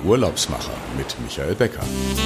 Urlaubsmacher mit Michael Becker.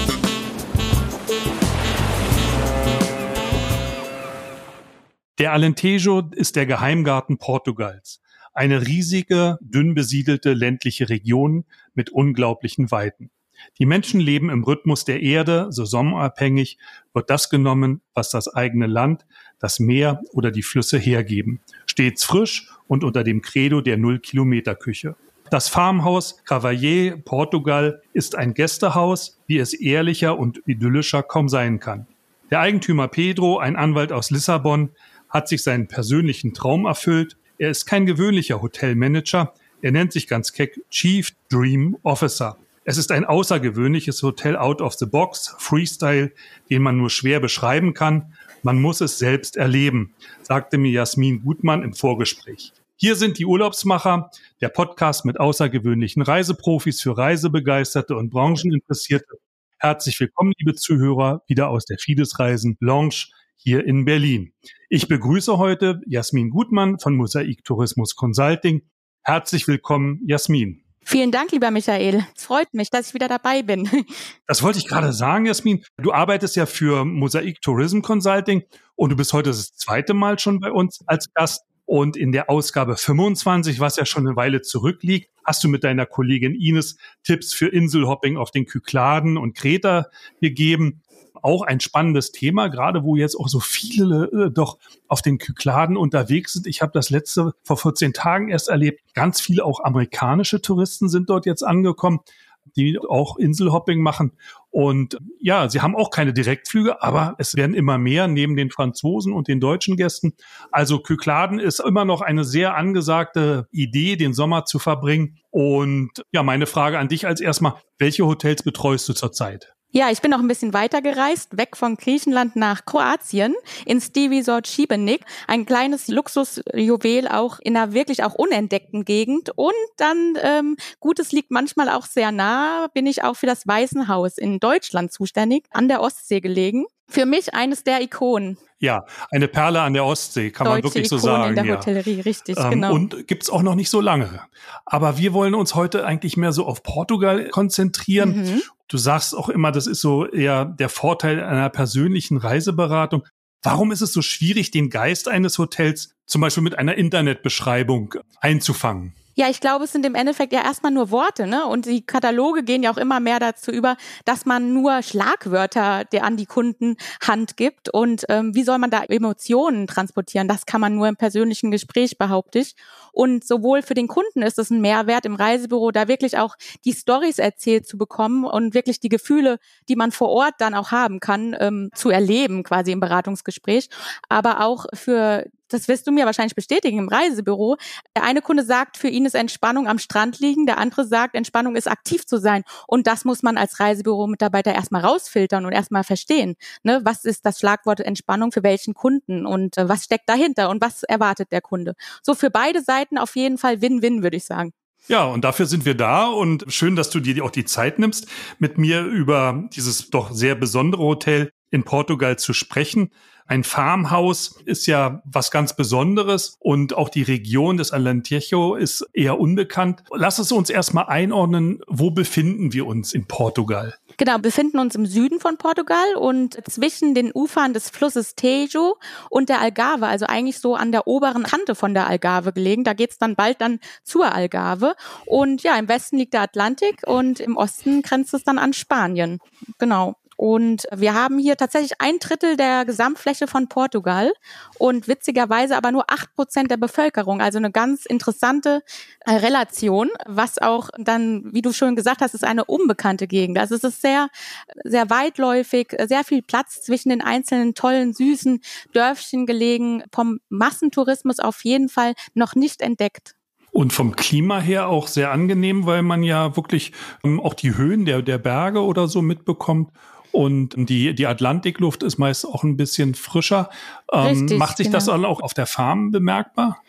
Der Alentejo ist der Geheimgarten Portugals. Eine riesige, dünn besiedelte ländliche Region mit unglaublichen Weiten. Die Menschen leben im Rhythmus der Erde, saisonabhängig wird das genommen, was das eigene Land, das Meer oder die Flüsse hergeben. Stets frisch und unter dem Credo der Null-Kilometer-Küche. Das Farmhaus Cavaller, Portugal, ist ein Gästehaus, wie es ehrlicher und idyllischer kaum sein kann. Der Eigentümer Pedro, ein Anwalt aus Lissabon, hat sich seinen persönlichen Traum erfüllt. Er ist kein gewöhnlicher Hotelmanager. Er nennt sich ganz keck Chief Dream Officer. Es ist ein außergewöhnliches Hotel out of the box, Freestyle, den man nur schwer beschreiben kann. Man muss es selbst erleben, sagte mir Jasmin Gutmann im Vorgespräch. Hier sind die Urlaubsmacher, der Podcast mit außergewöhnlichen Reiseprofis für Reisebegeisterte und Brancheninteressierte. Herzlich willkommen, liebe Zuhörer, wieder aus der Fides Reisen Lounge hier in Berlin. Ich begrüße heute Jasmin Gutmann von Mosaik Tourismus Consulting. Herzlich willkommen, Jasmin. Vielen Dank, lieber Michael. Es freut mich, dass ich wieder dabei bin. Das wollte ich gerade sagen, Jasmin. Du arbeitest ja für Mosaik Tourism Consulting und du bist heute das zweite Mal schon bei uns als Gast. Und in der Ausgabe 25, was ja schon eine Weile zurückliegt, hast du mit deiner Kollegin Ines Tipps für Inselhopping auf den Kykladen und Kreta gegeben. Auch ein spannendes Thema, gerade wo jetzt auch so viele doch auf den Kykladen unterwegs sind. Ich habe das vor 14 Tagen erst erlebt. Ganz viele auch amerikanische Touristen sind dort jetzt angekommen, die auch Inselhopping machen. Und ja, sie haben auch keine Direktflüge, aber es werden immer mehr neben den Franzosen und den deutschen Gästen. Also Kykladen ist immer noch eine sehr angesagte Idee, den Sommer zu verbringen. Und ja, meine Frage an dich als erstmal, welche Hotels betreust du zurzeit? Ja, ich bin noch ein bisschen weiter gereist, weg von Griechenland nach Kroatien, ins Ski Resort Šibenik. Ein kleines Luxusjuwel auch in einer wirklich auch unentdeckten Gegend. Und dann, Gutes liegt manchmal auch sehr nah, bin ich auch für das Waisenhaus in Deutschland zuständig, an der Ostsee gelegen. Für mich eines der Ikonen. Ja, eine Perle an der Ostsee, kann man wirklich so sagen. In der Hotellerie, richtig, genau. Und gibt's auch noch nicht so lange. Aber wir wollen uns heute eigentlich mehr so auf Portugal konzentrieren. Mhm. Du sagst auch immer, das ist so eher der Vorteil einer persönlichen Reiseberatung. Warum ist es so schwierig, den Geist eines Hotels zum Beispiel mit einer Internetbeschreibung einzufangen? Ja, ich glaube, es sind im Endeffekt ja erstmal nur Worte, ne? Und die Kataloge gehen ja auch immer mehr dazu über, dass man nur Schlagwörter an die Kundenhand gibt. Und wie soll man da Emotionen transportieren? Das kann man nur im persönlichen Gespräch, behaupte ich. Und sowohl für den Kunden ist es ein Mehrwert im Reisebüro, da wirklich auch die Storys erzählt zu bekommen und wirklich die Gefühle, die man vor Ort dann auch haben kann, zu erleben quasi im Beratungsgespräch. Aber auch das wirst du mir wahrscheinlich bestätigen, im Reisebüro. Der eine Kunde sagt, für ihn ist Entspannung am Strand liegen. Der andere sagt, Entspannung ist aktiv zu sein. Und das muss man als Reisebüro-Mitarbeiter erstmal rausfiltern und erstmal verstehen. Ne? Was ist das Schlagwort Entspannung für welchen Kunden und was steckt dahinter und was erwartet der Kunde? So für beide Seiten auf jeden Fall Win-Win, würde ich sagen. Ja, und dafür sind wir da und schön, dass du dir auch die Zeit nimmst, mit mir über dieses doch sehr besondere Hotel in Portugal zu sprechen. Ein Farmhaus ist ja was ganz Besonderes und auch die Region des Alentejo ist eher unbekannt. Lass es uns erstmal einordnen, wo befinden wir uns in Portugal? Genau, wir befinden uns im Süden von Portugal und zwischen den Ufern des Flusses Tejo und der Algarve, also eigentlich so an der oberen Kante von der Algarve gelegen. Da geht's dann bald zur Algarve. Und ja, im Westen liegt der Atlantik und im Osten grenzt es dann an Spanien. Genau. Und wir haben hier tatsächlich 1/3 der Gesamtfläche von Portugal und witzigerweise aber nur 8% der Bevölkerung. Also eine ganz interessante Relation, was auch dann, wie du schon gesagt hast, ist eine unbekannte Gegend. Also es ist sehr, sehr weitläufig, sehr viel Platz zwischen den einzelnen tollen, süßen Dörfchen gelegen, vom Massentourismus auf jeden Fall noch nicht entdeckt. Und vom Klima her auch sehr angenehm, weil man ja wirklich auch die Höhen der Berge oder so mitbekommt. Und die Atlantikluft ist meist auch ein bisschen frischer. Richtig, macht sich das genau. auch auf der Farm bemerkbar?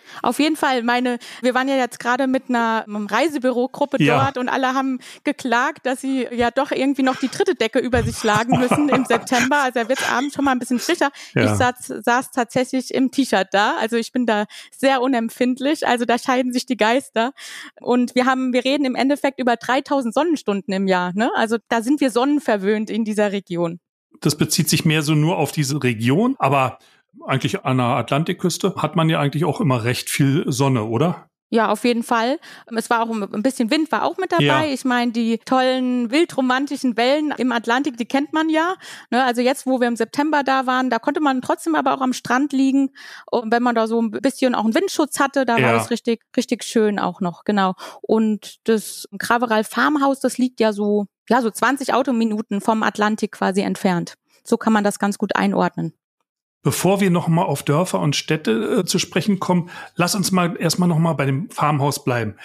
Auf jeden Fall. Wir waren ja jetzt gerade mit einer Reisebürogruppe dort und alle haben geklagt, dass sie ja doch irgendwie noch die 3. Decke über sich schlagen müssen im September. Also da wird es abends schon mal ein bisschen frischer. Ja. Ich saß tatsächlich im T-Shirt da. Also ich bin da sehr unempfindlich. Also da scheiden sich die Geister. Und wir reden im Endeffekt über 3000 Sonnenstunden im Jahr. Ne? Also da sind wir sonnenverwöhnt in dieser Region. Das bezieht sich mehr so nur auf diese Region, aber eigentlich an der Atlantikküste hat man ja eigentlich auch immer recht viel Sonne, oder? Ja, auf jeden Fall. Es war auch ein bisschen Wind war auch mit dabei. Ja. Ich meine, die tollen, wildromantischen Wellen im Atlantik, die kennt man ja. Ne, also jetzt, wo wir im September da waren, da konnte man trotzdem aber auch am Strand liegen. Und wenn man da so ein bisschen auch einen Windschutz hatte, da war es richtig, richtig schön auch noch, genau. Und das Craveral Farmhouse, das liegt ja so 20 Autominuten vom Atlantik quasi entfernt. So kann man das ganz gut einordnen. Bevor wir nochmal auf Dörfer und Städte zu sprechen kommen, lass uns mal erstmal nochmal bei dem Farmhaus bleiben.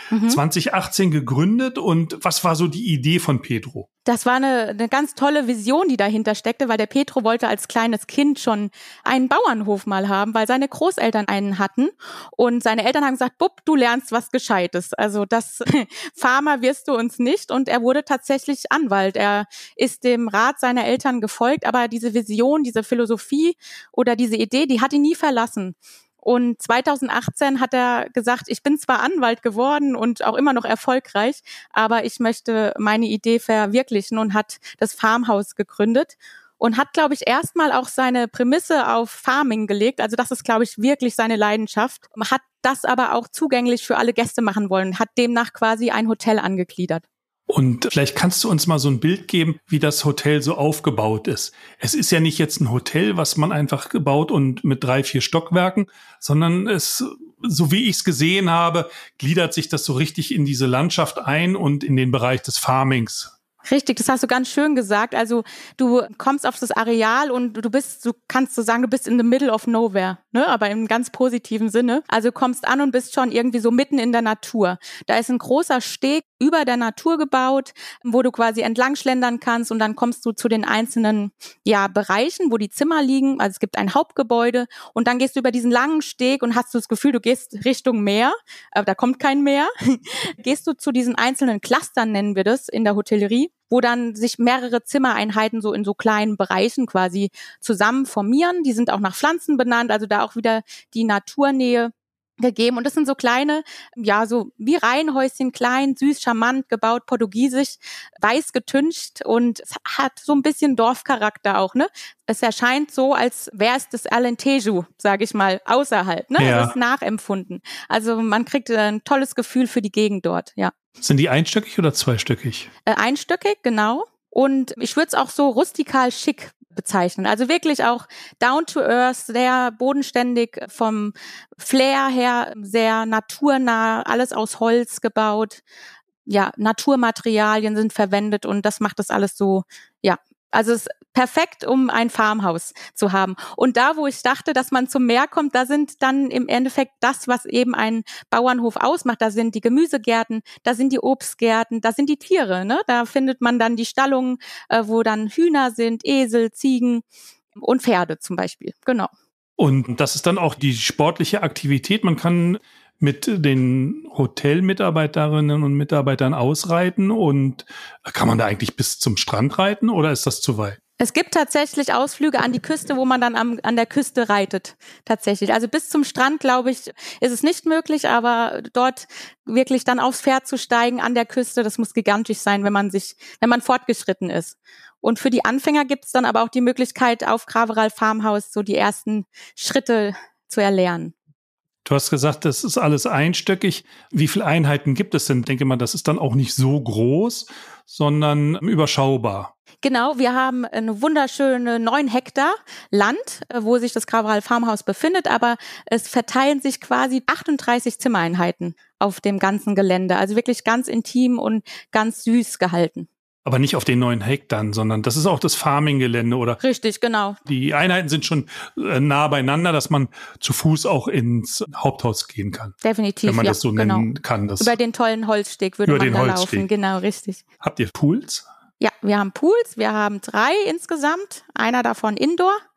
2018 gegründet, und was war so die Idee von Pedro? Das war eine ganz tolle Vision, die dahinter steckte, weil der Pedro wollte als kleines Kind schon einen Bauernhof mal haben, weil seine Großeltern einen hatten. Und seine Eltern haben gesagt, Bub, du lernst was Gescheites. Also das Farmer wirst du uns nicht. Und er wurde tatsächlich Anwalt. Er ist dem Rat seiner Eltern gefolgt, aber diese Vision, diese Philosophie oder diese Idee, die hat ihn nie verlassen. Und 2018 hat er gesagt, ich bin zwar Anwalt geworden und auch immer noch erfolgreich, aber ich möchte meine Idee verwirklichen, und hat das Farmhaus gegründet und hat, glaube ich, erstmal auch seine Prämisse auf Farming gelegt. Also das ist, glaube ich, wirklich seine Leidenschaft. Hat das aber auch zugänglich für alle Gäste machen wollen, hat demnach quasi ein Hotel angegliedert. Und vielleicht kannst du uns mal so ein Bild geben, wie das Hotel so aufgebaut ist. Es ist ja nicht jetzt ein Hotel, was man einfach gebaut und mit 3-4 Stockwerken, sondern es, so wie ich es gesehen habe, gliedert sich das so richtig in diese Landschaft ein und in den Bereich des Farmings. Richtig, das hast du ganz schön gesagt. Also du kommst auf das Areal und du kannst so sagen, du bist in the middle of nowhere, ne? Aber im ganz positiven Sinne. Also kommst an und bist schon irgendwie so mitten in der Natur. Da ist ein großer Steg über der Natur gebaut, wo du quasi entlang schlendern kannst, und dann kommst du zu den einzelnen Bereichen, wo die Zimmer liegen. Also es gibt ein Hauptgebäude, und dann gehst du über diesen langen Steg und hast du das Gefühl, du gehst Richtung Meer, aber da kommt kein Meer. Gehst du zu diesen einzelnen Clustern, nennen wir das in der Hotellerie, wo dann sich mehrere Zimmereinheiten so in so kleinen Bereichen quasi zusammen formieren. Die sind auch nach Pflanzen benannt, also da auch wieder die Naturnähe gegeben. Und das sind so kleine, so wie Reihenhäuschen, klein, süß, charmant gebaut, portugiesisch, weiß getüncht, und es hat so ein bisschen Dorfcharakter auch, ne? Es erscheint so, als wäre es das Alentejo, sage ich mal, außerhalb, ne? Ja. Es ist nachempfunden. Also man kriegt ein tolles Gefühl für die Gegend dort, ja. Sind die einstöckig oder zweistöckig? Einstöckig, genau. Und ich würde es auch so rustikal schick bezeichnen. Also wirklich auch down to earth, sehr bodenständig vom Flair her, sehr naturnah, alles aus Holz gebaut. Ja, Naturmaterialien sind verwendet, und das macht das alles so, also es ist perfekt, um ein Farmhaus zu haben. Und da, wo ich dachte, dass man zum Meer kommt, da sind dann im Endeffekt das, was eben ein Bauernhof ausmacht. Da sind die Gemüsegärten, da sind die Obstgärten, da sind die Tiere, ne? Da findet man dann die Stallungen, wo dann Hühner sind, Esel, Ziegen und Pferde zum Beispiel. Genau. Und das ist dann auch die sportliche Aktivität. Man kann mit den Hotelmitarbeiterinnen und Mitarbeitern ausreiten, und kann man da eigentlich bis zum Strand reiten, oder ist das zu weit? Es gibt tatsächlich Ausflüge an die Küste, wo man dann an der Küste reitet, tatsächlich. Also bis zum Strand, glaube ich, ist es nicht möglich, aber dort wirklich dann aufs Pferd zu steigen an der Küste, das muss gigantisch sein, wenn man fortgeschritten ist. Und für die Anfänger gibt es dann aber auch die Möglichkeit, auf Craveral Farmhouse so die ersten Schritte zu erlernen. Du hast gesagt, das ist alles einstöckig. Wie viele Einheiten gibt es denn? Ich denke mal, das ist dann auch nicht so groß, sondern überschaubar. Genau, wir haben eine wunderschöne 9 Hektar Land, wo sich das Craveral Farmhouse befindet, aber es verteilen sich quasi 38 Zimmereinheiten auf dem ganzen Gelände. Also wirklich ganz intim und ganz süß gehalten. Aber nicht auf den 9 Hektar, sondern das ist auch das Farming-Gelände, oder? Richtig, genau. Die Einheiten sind schon nah beieinander, dass man zu Fuß auch ins Haupthaus gehen kann. Definitiv, wenn man das so nennen kann. Das über den tollen Holzsteg würde man da laufen. Genau, richtig. Habt ihr Pools? Ja, wir haben Pools. Wir haben 3 insgesamt. Einer davon Indoor.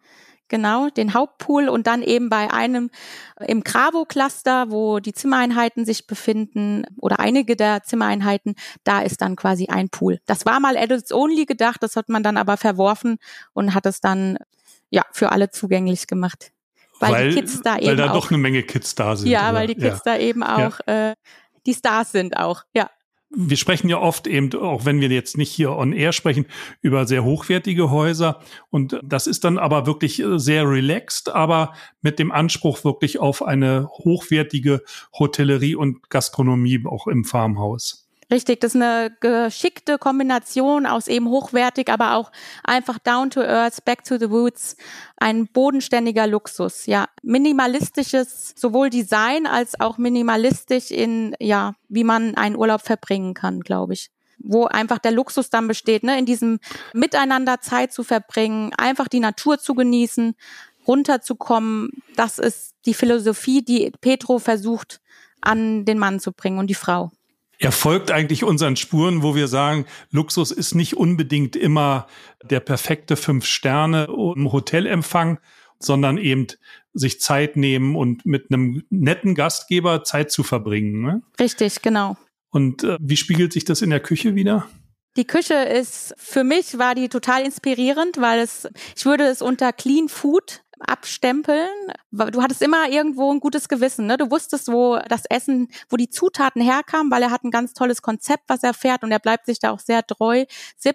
Genau, den Hauptpool und dann eben bei einem im Cravo-Cluster, wo die Zimmereinheiten sich befinden oder einige der Zimmereinheiten, da ist dann quasi ein Pool. Das war mal Adults Only gedacht, das hat man dann aber verworfen und hat es dann für alle zugänglich gemacht. Weil die Kids da eben weil da auch, doch eine Menge Kids da sind. Ja, weil die Kids da eben auch die Stars sind auch, ja. Wir sprechen ja oft eben, auch wenn wir jetzt nicht hier on air sprechen, über sehr hochwertige Häuser. Und das ist dann aber wirklich sehr relaxed, aber mit dem Anspruch wirklich auf eine hochwertige Hotellerie und Gastronomie auch im Farmhaus. Richtig, das ist eine geschickte Kombination aus eben hochwertig, aber auch einfach down to earth, back to the roots, ein bodenständiger Luxus, ja, minimalistisches, sowohl Design als auch minimalistisch in, wie man einen Urlaub verbringen kann, glaube ich. Wo einfach der Luxus dann besteht, ne, in diesem Miteinander Zeit zu verbringen, einfach die Natur zu genießen, runterzukommen, das ist die Philosophie, die Petro versucht an den Mann zu bringen und die Frau. Er folgt eigentlich unseren Spuren, wo wir sagen, Luxus ist nicht unbedingt immer der perfekte 5 Sterne im Hotelempfang, sondern eben sich Zeit nehmen und mit einem netten Gastgeber Zeit zu verbringen. Ne? Richtig, genau. Und wie spiegelt sich das in der Küche wider? Die Küche für mich war die total inspirierend, weil ich würde es unter Clean Food abstempeln. Du hattest immer irgendwo ein gutes Gewissen, ne? Du wusstest, wo das Essen, wo die Zutaten herkamen, weil er hat ein ganz tolles Konzept, was er fährt und er bleibt sich da auch sehr treu.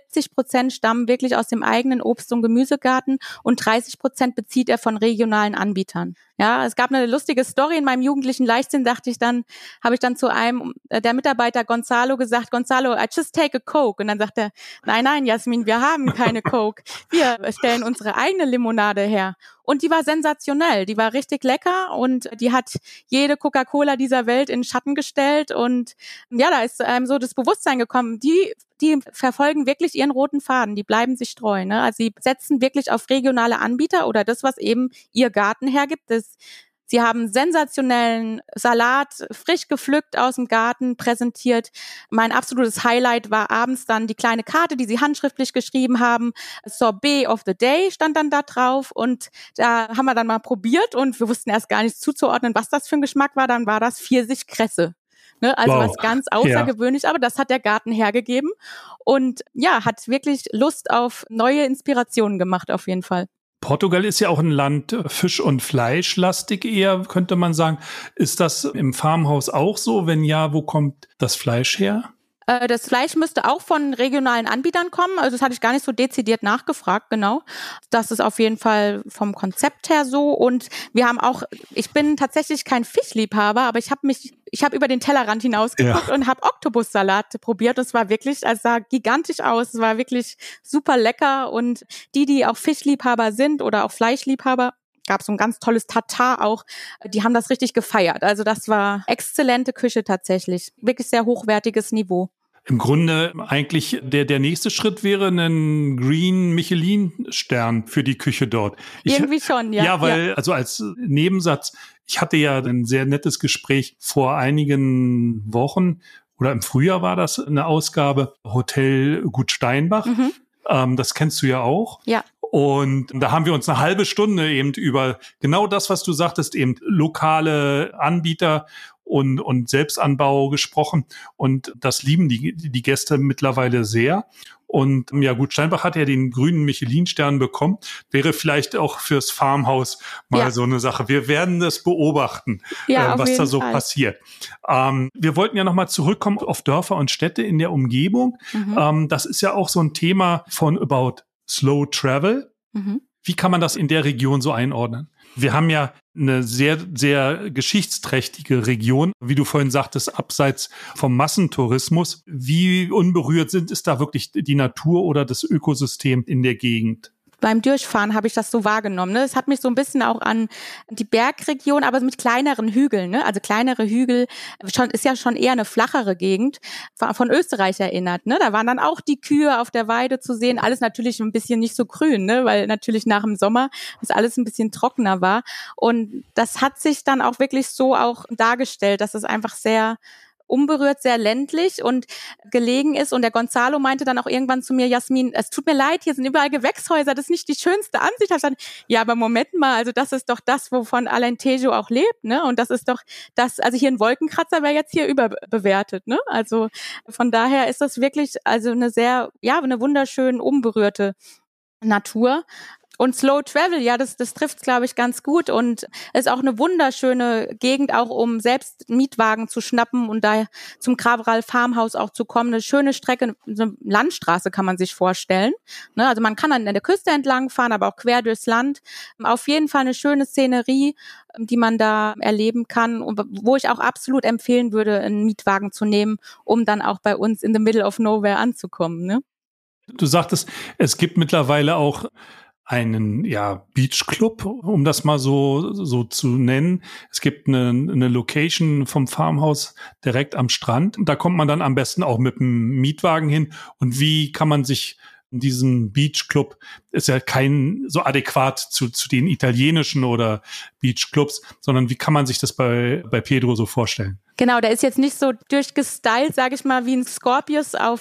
70% stammen wirklich aus dem eigenen Obst- und Gemüsegarten und 30% bezieht er von regionalen Anbietern. Ja, es gab eine lustige Story in meinem jugendlichen Leichtsinn, habe ich dann zu einem der Mitarbeiter Gonzalo gesagt, Gonzalo, I just take a Coke. Und dann sagt er, nein, Jasmin, wir haben keine Coke. Wir stellen unsere eigene Limonade her. Und die war sensationell, die war richtig lecker und die hat jede Coca-Cola dieser Welt in Schatten gestellt und da ist einem so das Bewusstsein gekommen, die verfolgen wirklich ihren roten Faden, die bleiben sich treu, ne? Also sie setzen wirklich auf regionale Anbieter oder das, was eben ihr Garten hergibt. Sie haben sensationellen Salat, frisch gepflückt aus dem Garten, präsentiert. Mein absolutes Highlight war abends dann die kleine Karte, die sie handschriftlich geschrieben haben. Sorbet of the Day stand dann da drauf und da haben wir dann mal probiert und wir wussten erst gar nicht zuzuordnen, was das für ein Geschmack war. Dann war das Pfirsichkresse. Ne, also wow. Was ganz außergewöhnlich, aber das hat der Garten hergegeben und hat wirklich Lust auf neue Inspirationen gemacht auf jeden Fall. Portugal ist ja auch ein Land Fisch- und Fleischlastig eher, könnte man sagen. Ist das im Farmhaus auch so? Wenn ja, wo kommt das Fleisch her? Das Fleisch müsste auch von regionalen Anbietern kommen. Also das hatte ich gar nicht so dezidiert nachgefragt, genau. Das ist auf jeden Fall vom Konzept her so. Und wir haben auch, ich bin tatsächlich kein Fischliebhaber, aber ich habe über den Tellerrand hinausgeguckt und habe Oktopussalat probiert. Das war wirklich, es sah gigantisch aus. Es war wirklich super lecker. Und die auch Fischliebhaber sind oder auch Fleischliebhaber, gab es so ein ganz tolles Tatar auch. Die haben das richtig gefeiert. Also das war exzellente Küche tatsächlich. Wirklich sehr hochwertiges Niveau. Im Grunde eigentlich der nächste Schritt wäre ein Green Michelin-Stern für die Küche dort. Irgendwie schon, ja. Ja, weil, also als Nebensatz, ich hatte ja ein sehr nettes Gespräch vor einigen Wochen oder im Frühjahr war das eine Ausgabe, Hotel Gut Steinbach. Das kennst du ja auch. Ja. Und da haben wir uns eine halbe Stunde eben über genau das, was du sagtest, eben lokale Anbieter und Selbstanbau gesprochen. Und das lieben die Gäste mittlerweile sehr. Und Gut Steinbach hat ja den grünen Michelin-Stern bekommen. Wäre vielleicht auch fürs Farmhaus mal so eine Sache. Wir werden das beobachten, was da so passiert. Wir wollten ja nochmal zurückkommen auf Dörfer und Städte in der Umgebung. Das ist ja auch so ein Thema von About Slow Travel. Wie kann man das in der Region so einordnen? Wir haben ja eine sehr, sehr geschichtsträchtige Region, wie du vorhin sagtest, abseits vom Massentourismus. Wie unberührt ist da wirklich die Natur oder das Ökosystem in der Gegend? Beim Durchfahren habe ich das so wahrgenommen. Ne? Es hat mich so ein bisschen auch an die Bergregion, aber mit kleineren Hügeln. Ne? Also kleinere Hügel ist ja schon eher eine flachere Gegend von Österreich erinnert. Ne? Da waren dann auch die Kühe auf der Weide zu sehen. Alles natürlich ein bisschen nicht so grün, ne? Weil natürlich nach dem Sommer das alles ein bisschen trockener war. Und das hat sich dann auch wirklich so auch dargestellt, dass es einfach sehr unberührt, sehr ländlich und gelegen ist. Und der Gonzalo meinte dann auch irgendwann zu mir, Jasmin, es tut mir leid, hier sind überall Gewächshäuser, das ist nicht die schönste Ansicht. Ich gesagt, ja, aber Moment mal, also das ist doch das, wovon Alentejo auch lebt, ne? Und das ist doch das, also hier ein Wolkenkratzer wäre jetzt hier überbewertet, ne? Also von daher ist das wirklich also eine sehr, ja, eine wunderschön unberührte Natur. Und Slow Travel, ja, das trifft's, glaube ich, ganz gut und ist auch eine wunderschöne Gegend, auch um selbst Mietwagen zu schnappen und da zum Cabral Farmhaus auch zu kommen. Eine schöne Strecke, eine Landstraße kann man sich vorstellen. Ne? Also man kann an der Küste entlang fahren, aber auch quer durchs Land. Auf jeden Fall eine schöne Szenerie, die man da erleben kann und wo ich auch absolut empfehlen würde, einen Mietwagen zu nehmen, um dann auch bei uns in the middle of nowhere anzukommen. Ne? Du sagtest, es gibt mittlerweile auch einen Beachclub, um das mal so zu nennen. Es gibt eine Location vom Farmhaus direkt am Strand. Da kommt man dann am besten auch mit einem Mietwagen hin. Und wie kann man sich diesen Beachclub, ist ja kein so adäquat zu den italienischen oder Beachclubs, sondern wie kann man sich das bei Pedro so vorstellen? Genau, der ist jetzt nicht so durchgestylt, sage ich mal, wie ein Scorpius auf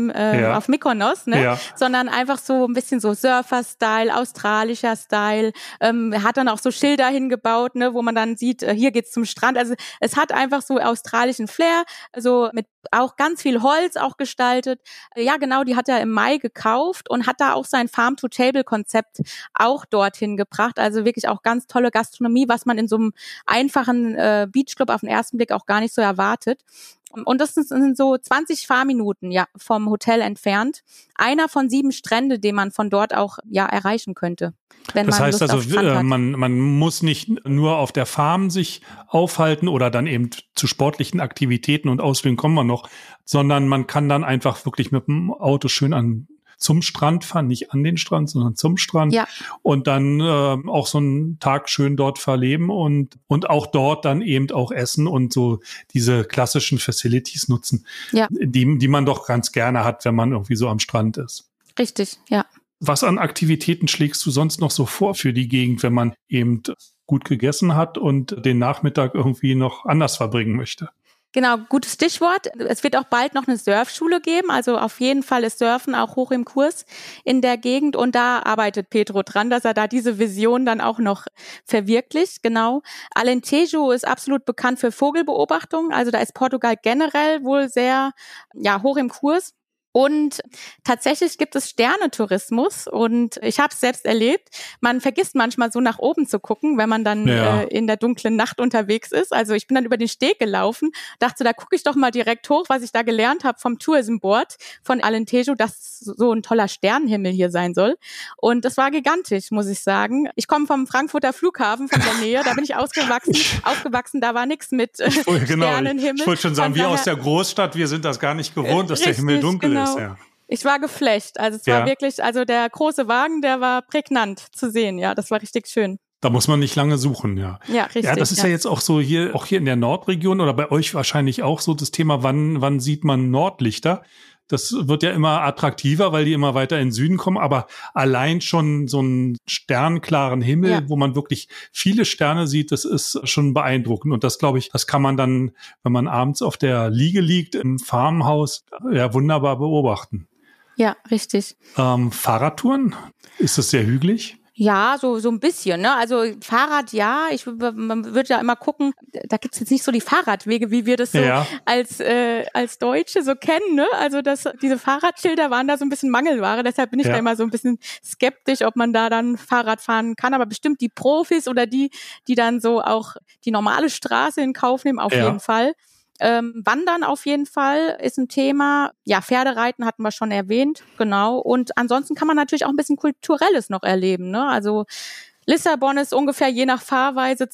auf Mykonos, ne? Ja. Sondern einfach so ein bisschen so Surfer-Style, australischer Style. Er hat dann auch so Schilder hingebaut, ne, wo man dann sieht, hier geht's zum Strand. Also es hat einfach so australischen Flair, also mit auch ganz viel Holz auch gestaltet. Ja, genau, die hat er im Mai gekauft und hat da auch sein Farm-to-Table-Konzept auch dorthin gebracht. Also wirklich auch ganz tolle Gastronomie, was man in so einem einfachen Beachclub auf den ersten Blick auch gar nicht so erwartet. Und das sind so 20 Fahrminuten vom Hotel entfernt. Einer von 7 Strände, den man von dort auch erreichen könnte. Wenn das man heißt Lust also, man muss nicht nur auf der Farm sich aufhalten oder dann eben zu sportlichen Aktivitäten und Ausflügen kommen wir noch, sondern man kann dann einfach wirklich mit dem Auto schön zum Strand fahren, nicht an den Strand, sondern zum Strand und dann auch so einen Tag schön dort verleben und auch dort dann eben auch essen und so diese klassischen Facilities nutzen, die man doch ganz gerne hat, wenn man irgendwie so am Strand ist. Richtig, ja. Was an Aktivitäten schlägst du sonst noch so vor für die Gegend, wenn man eben gut gegessen hat und den Nachmittag irgendwie noch anders verbringen möchte? Genau, gutes Stichwort. Es wird auch bald noch eine Surfschule geben. Also auf jeden Fall ist Surfen auch hoch im Kurs in der Gegend. Und da arbeitet Pedro dran, dass er da diese Vision dann auch noch verwirklicht. Genau. Alentejo ist absolut bekannt für Vogelbeobachtung. Also da ist Portugal generell wohl sehr hoch im Kurs. Und tatsächlich gibt es Sternentourismus und ich habe es selbst erlebt. Man vergisst manchmal so nach oben zu gucken, wenn man dann in der dunklen Nacht unterwegs ist. Also ich bin dann über den Steg gelaufen, dachte, da gucke ich doch mal direkt hoch, was ich da gelernt habe vom Tourism Board von Alentejo, dass so ein toller Sternenhimmel hier sein soll. Und das war gigantisch, muss ich sagen. Ich komme vom Frankfurter Flughafen, von der Nähe, da bin ich aufgewachsen, da war nichts mit Sternenhimmel. Ich wollte schon sagen, wir aus der Großstadt, wir sind das gar nicht gewohnt, dass der Himmel dunkel ist. Ja. Ich war geflasht. Also es war wirklich, also der große Wagen, der war prägnant zu sehen. Ja, das war richtig schön. Da muss man nicht lange suchen, ja. Ja, richtig. Ja, das ist ja jetzt auch so hier in der Nordregion oder bei euch wahrscheinlich auch so das Thema, wann sieht man Nordlichter? Das wird ja immer attraktiver, weil die immer weiter in den Süden kommen, aber allein schon so einen sternklaren Himmel, wo man wirklich viele Sterne sieht, das ist schon beeindruckend. Und das, glaube ich, das kann man dann, wenn man abends auf der Liege liegt im Farmhaus, wunderbar beobachten. Ja, richtig. Fahrradtouren? Ist das sehr hügelig? Ja, so ein bisschen, ne? Also Fahrrad, man würde ja immer gucken, da gibt's jetzt nicht so die Fahrradwege, wie wir das so als Deutsche so kennen, ne? Also diese Fahrradschilder waren da so ein bisschen Mangelware, deshalb bin ich da immer so ein bisschen skeptisch, ob man da dann Fahrrad fahren kann, aber bestimmt die Profis oder die dann so auch die normale Straße in Kauf nehmen, auf jeden Fall. Wandern auf jeden Fall ist ein Thema. Ja, Pferdereiten hatten wir schon erwähnt, genau. Und ansonsten kann man natürlich auch ein bisschen Kulturelles noch erleben, ne? Also Lissabon ist ungefähr je nach Fahrweise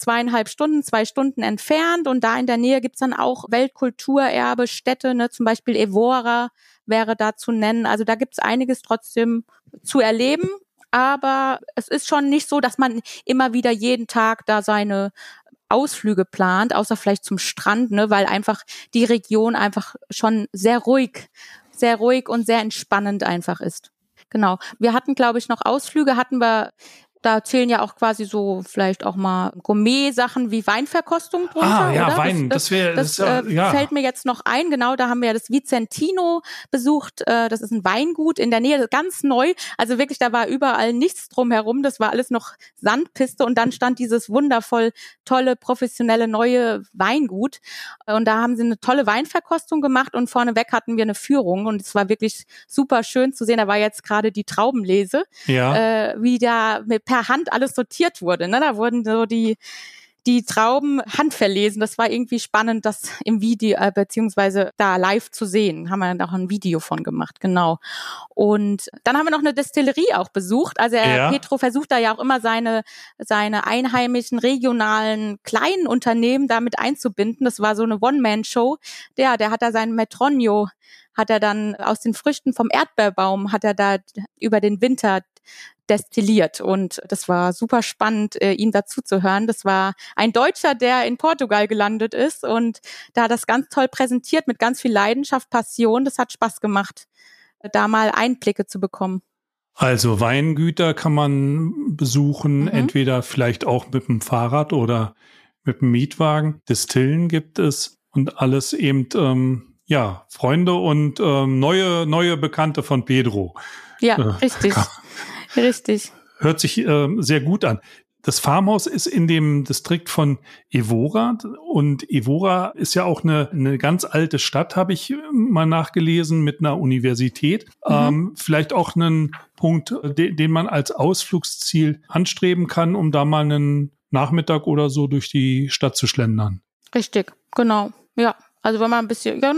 2 Stunden entfernt und da in der Nähe gibt's dann auch Weltkulturerbe, Städte, ne? Zum Beispiel Evora wäre da zu nennen. Also da gibt's einiges trotzdem zu erleben, aber es ist schon nicht so, dass man immer wieder jeden Tag da seine Ausflüge plant, außer vielleicht zum Strand, ne, weil einfach die Region einfach schon sehr ruhig und sehr entspannend einfach ist. Genau. Wir hatten, glaube ich, noch Ausflüge Da zählen ja auch quasi so vielleicht auch mal Gourmet-Sachen wie Weinverkostung drunter. Ja, oder? Wein, das fällt mir jetzt noch ein. Genau, da haben wir ja das Vicentino besucht. Das ist ein Weingut in der Nähe, ganz neu. Also wirklich, da war überall nichts drumherum. Das war alles noch Sandpiste und dann stand dieses wundervoll tolle, professionelle, neue Weingut. Und da haben sie eine tolle Weinverkostung gemacht und vorneweg hatten wir eine Führung und es war wirklich super schön zu sehen. Da war jetzt gerade die Traubenlese, wie da per Hand alles sortiert wurde. Ne? Da wurden so die Trauben handverlesen. Das war irgendwie spannend, das im Video beziehungsweise da live zu sehen. Haben wir dann auch ein Video von gemacht, genau. Und dann haben wir noch eine Destillerie auch besucht. Also Petro versucht da ja auch immer seine einheimischen, regionalen, kleinen Unternehmen damit einzubinden. Das war so eine One-Man-Show. Der hat da seinen Metronio, hat er dann aus den Früchten vom Erdbeerbaum, hat er da über den Winter destilliert und das war super spannend, ihm dazu zu hören. Das war ein Deutscher, der in Portugal gelandet ist und da hat das ganz toll präsentiert mit ganz viel Leidenschaft, Passion. Das hat Spaß gemacht, da mal Einblicke zu bekommen. Also Weingüter kann man besuchen, entweder vielleicht auch mit dem Fahrrad oder mit dem Mietwagen. Destillen gibt es und alles eben, Freunde und neue Bekannte von Pedro. Ja, richtig. Richtig. Hört sich sehr gut an. Das Farmhaus ist in dem Distrikt von Évora und Évora ist ja auch eine ganz alte Stadt, habe ich mal nachgelesen, mit einer Universität. Vielleicht auch einen Punkt, den man als Ausflugsziel anstreben kann, um da mal einen Nachmittag oder so durch die Stadt zu schlendern. Richtig, genau. Ja, also wenn man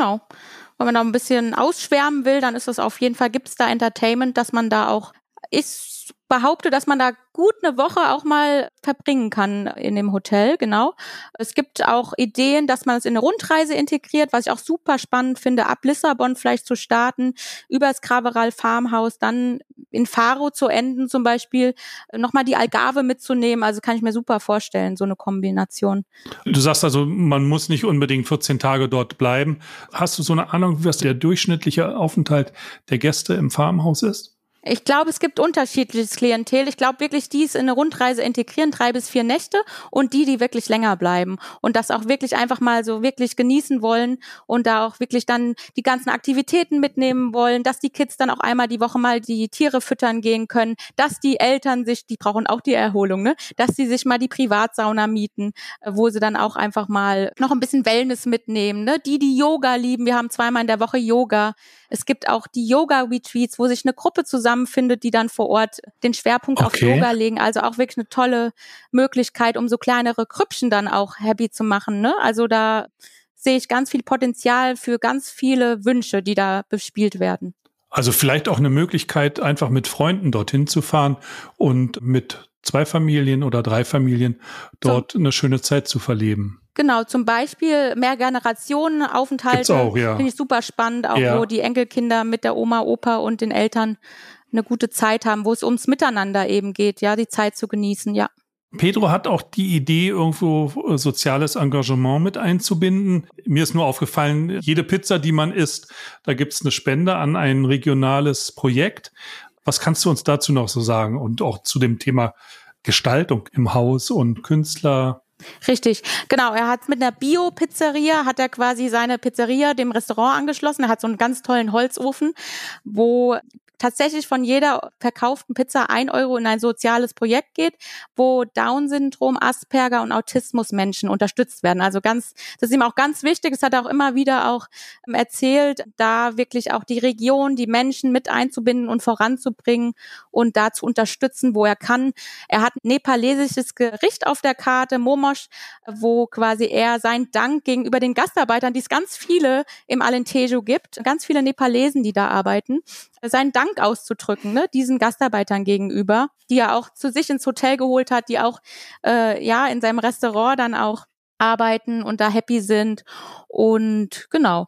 da ein bisschen ausschwärmen will, dann ist das auf jeden Fall, gibt's da Entertainment, dass man da auch behaupte, dass man da gut eine Woche auch mal verbringen kann in dem Hotel, genau. Es gibt auch Ideen, dass man es in eine Rundreise integriert, was ich auch super spannend finde, ab Lissabon vielleicht zu starten, über das Craveral Farmhaus, dann in Faro zu enden zum Beispiel, nochmal die Algarve mitzunehmen, also kann ich mir super vorstellen, so eine Kombination. Du sagst also, man muss nicht unbedingt 14 Tage dort bleiben. Hast du so eine Ahnung, was der durchschnittliche Aufenthalt der Gäste im Farmhaus ist? Ich glaube, es gibt unterschiedliches Klientel. Ich glaube wirklich, die es in eine Rundreise integrieren, 3 bis 4 Nächte und die wirklich länger bleiben und das auch wirklich einfach mal so wirklich genießen wollen und da auch wirklich dann die ganzen Aktivitäten mitnehmen wollen, dass die Kids dann auch einmal die Woche mal die Tiere füttern gehen können, dass die Eltern die brauchen auch die Erholung, ne? Dass sie sich mal die Privatsauna mieten, wo sie dann auch einfach mal noch ein bisschen Wellness mitnehmen, ne? Die Yoga lieben, wir haben 2-mal in der Woche Yoga. Es gibt auch die Yoga-Retreats, wo sich eine Gruppe zusammenfindet, die dann vor Ort den Schwerpunkt auf Yoga legen. Also auch wirklich eine tolle Möglichkeit, um so kleinere Krüppchen dann auch happy zu machen, ne? Also da sehe ich ganz viel Potenzial für ganz viele Wünsche, die da bespielt werden. Also vielleicht auch eine Möglichkeit, einfach mit Freunden dorthin zu fahren und mit 2 Familien oder 3 Familien dort eine schöne Zeit zu verleben. Genau, zum Beispiel Mehrgenerationen-Aufenthalte finde ich super spannend, auch wo die Enkelkinder mit der Oma, Opa und den Eltern eine gute Zeit haben, wo es ums Miteinander eben geht, ja, die Zeit zu genießen, ja. Pedro hat auch die Idee, irgendwo soziales Engagement mit einzubinden. Mir ist nur aufgefallen, jede Pizza, die man isst, da gibt es eine Spende an ein regionales Projekt. Was kannst du uns dazu noch so sagen? Und auch zu dem Thema Gestaltung im Haus und Künstler? Richtig, genau. Er hat mit einer Bio-Pizzeria, hat er quasi seine Pizzeria dem Restaurant angeschlossen. Er hat so einen ganz tollen Holzofen, wo tatsächlich von jeder verkauften Pizza 1 € in ein soziales Projekt geht, wo Down-Syndrom, Asperger und Autismus-Menschen unterstützt werden. Also das ist ihm auch ganz wichtig. Das hat er auch immer wieder auch erzählt, da wirklich auch die Region, die Menschen mit einzubinden und voranzubringen und da zu unterstützen, wo er kann. Er hat ein nepalesisches Gericht auf der Karte, Momosh, wo quasi er seinen Dank gegenüber den Gastarbeitern, die es ganz viele im Alentejo gibt, ganz viele Nepalesen, die da arbeiten, seinen Dank auszudrücken, ne, diesen Gastarbeitern gegenüber, die er auch zu sich ins Hotel geholt hat, die auch in seinem Restaurant dann auch arbeiten und da happy sind. Und genau.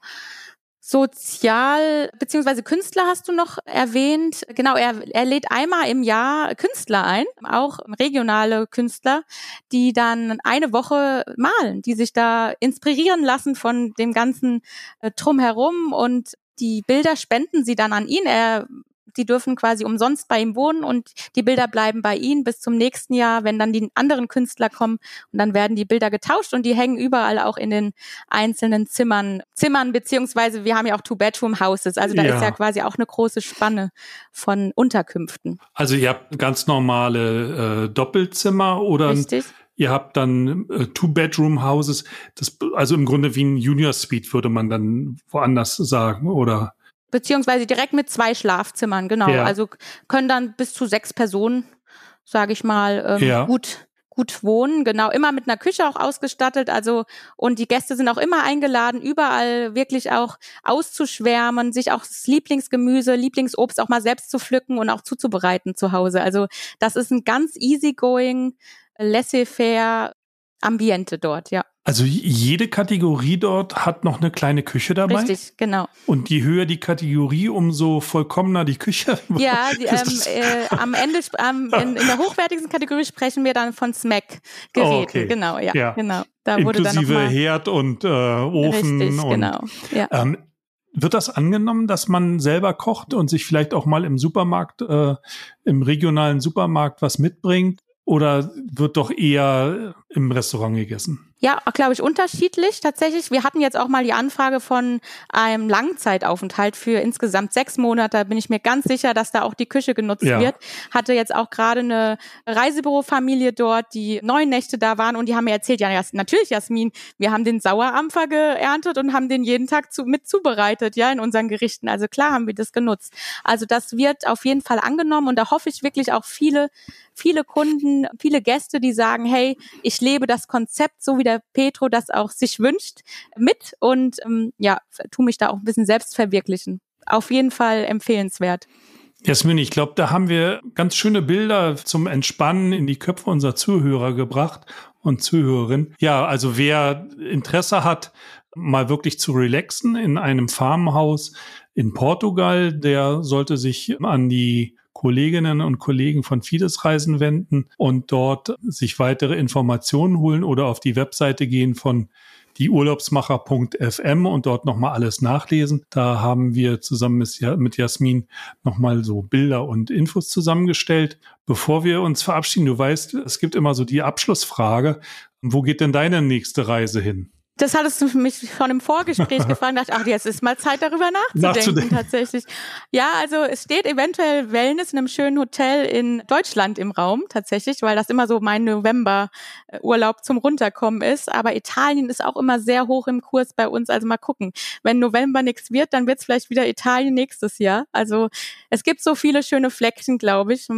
Sozial beziehungsweise Künstler hast du noch erwähnt. Genau, er lädt einmal im Jahr Künstler ein, auch regionale Künstler, die dann eine Woche malen, die sich da inspirieren lassen von dem ganzen Drumherum und die Bilder spenden sie dann an ihn. Er die dürfen quasi umsonst bei ihm wohnen und die Bilder bleiben bei ihnen bis zum nächsten Jahr, wenn dann die anderen Künstler kommen und dann werden die Bilder getauscht und die hängen überall auch in den einzelnen Zimmern beziehungsweise wir haben ja auch Two-Bedroom-Houses, also da ist ja quasi auch eine große Spanne von Unterkünften. Also ihr habt ganz normale Doppelzimmer oder Richtig. Ihr habt dann Two-Bedroom-Houses, also im Grunde wie ein Junior-Suite würde man dann woanders sagen, oder? Beziehungsweise direkt mit 2 Schlafzimmern, genau. Ja. Also können dann bis zu 6 Personen, sage ich mal, gut wohnen, genau, immer mit einer Küche auch ausgestattet, also und die Gäste sind auch immer eingeladen, überall wirklich auch auszuschwärmen, sich auch das Lieblingsgemüse, Lieblingsobst auch mal selbst zu pflücken und auch zuzubereiten zu Hause. Also das ist ein ganz easygoing, laissez-faire Ambiente dort, ja. Also jede Kategorie dort hat noch eine kleine Küche dabei? Richtig, genau. Und je höher die Kategorie, umso vollkommener die Küche? Ja, am Ende, in der hochwertigsten Kategorie sprechen wir dann von Smack-Geräten. Okay. Genau, ja, genau. Da inklusive wurde dann noch mal Herd und Ofen. Richtig, und, genau. Ja. Wird das angenommen, dass man selber kocht und sich vielleicht auch mal im Supermarkt, im regionalen Supermarkt was mitbringt? Oder wird doch eher im Restaurant gegessen? Ja, glaube ich, unterschiedlich tatsächlich. Wir hatten jetzt auch mal die Anfrage von einem Langzeitaufenthalt für insgesamt 6 Monate. Da bin ich mir ganz sicher, dass da auch die Küche genutzt wird. Hatte jetzt auch gerade eine Reisebürofamilie dort, die 9 Nächte da waren und die haben mir erzählt, ja, natürlich, Jasmin, wir haben den Sauerampfer geerntet und haben den jeden Tag mit zubereitet, ja, in unseren Gerichten. Also klar haben wir das genutzt. Also das wird auf jeden Fall angenommen und da hoffe ich wirklich auch viele Kunden, viele Gäste, die sagen, hey, ich lebe das Konzept, so wie der Petro das auch sich wünscht, mit und tu mich da auch ein bisschen selbst verwirklichen. Auf jeden Fall empfehlenswert. Jasmin, ich glaube, da haben wir ganz schöne Bilder zum Entspannen in die Köpfe unserer Zuhörer gebracht und Zuhörerinnen. Ja, also wer Interesse hat, mal wirklich zu relaxen in einem Farmhaus in Portugal, der sollte sich an die Kolleginnen und Kollegen von Fides Reisen wenden und dort sich weitere Informationen holen oder auf die Webseite gehen von dieurlaubsmacher.fm und dort nochmal alles nachlesen. Da haben wir zusammen mit Jasmin nochmal so Bilder und Infos zusammengestellt. Bevor wir uns verabschieden, du weißt, es gibt immer so die Abschlussfrage. Wo geht denn deine nächste Reise hin? Das hattest du mich schon im Vorgespräch gefragt, dachte, jetzt ist mal Zeit, darüber nachzudenken. Tatsächlich. Ja, also es steht eventuell Wellness in einem schönen Hotel in Deutschland im Raum, tatsächlich, weil das immer so mein November-Urlaub zum Runterkommen ist. Aber Italien ist auch immer sehr hoch im Kurs bei uns, also mal gucken. Wenn November nichts wird, dann wird es vielleicht wieder Italien nächstes Jahr. Also es gibt so viele schöne Fleckchen, glaube ich.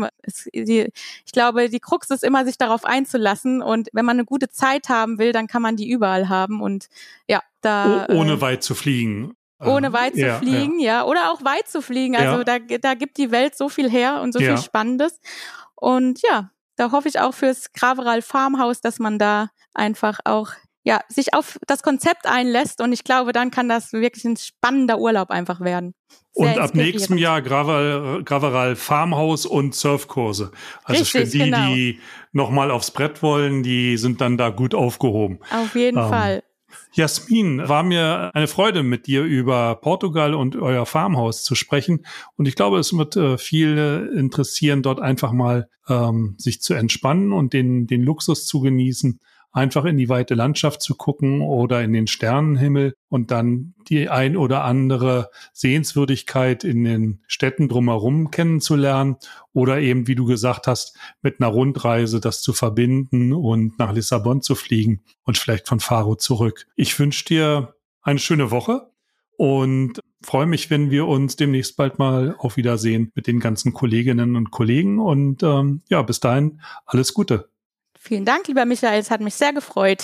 Ich glaube, die Krux ist immer, sich darauf einzulassen. Und wenn man eine gute Zeit haben will, dann kann man die überall haben. Und ja, da ohne weit zu fliegen. Ohne weit zu fliegen, ja. Oder auch weit zu fliegen. Also da gibt die Welt so viel her und so viel Spannendes. Und ja, da hoffe ich auch fürs Graveral Farmhaus, dass man da einfach auch sich auf das Konzept einlässt. Und ich glaube, dann kann das wirklich ein spannender Urlaub einfach werden. Und ab nächstem Jahr Graveral Farmhaus und Surfkurse. Also richtig, für die, die nochmal aufs Brett wollen, die sind dann da gut aufgehoben. Auf jeden Fall. Jasmin, war mir eine Freude, mit dir über Portugal und euer Farmhaus zu sprechen. Und ich glaube, es wird viele interessieren, dort einfach mal sich zu entspannen und den Luxus zu genießen, einfach in die weite Landschaft zu gucken oder in den Sternenhimmel und dann die ein oder andere Sehenswürdigkeit in den Städten drumherum kennenzulernen oder eben, wie du gesagt hast, mit einer Rundreise das zu verbinden und nach Lissabon zu fliegen und vielleicht von Faro zurück. Ich wünsche dir eine schöne Woche und freue mich, wenn wir uns demnächst bald mal auf Wiedersehen mit den ganzen Kolleginnen und Kollegen und bis dahin alles Gute. Vielen Dank, lieber Michael, es hat mich sehr gefreut.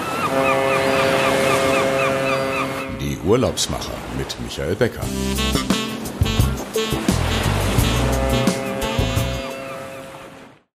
Die Urlaubsmacher mit Michael Becker.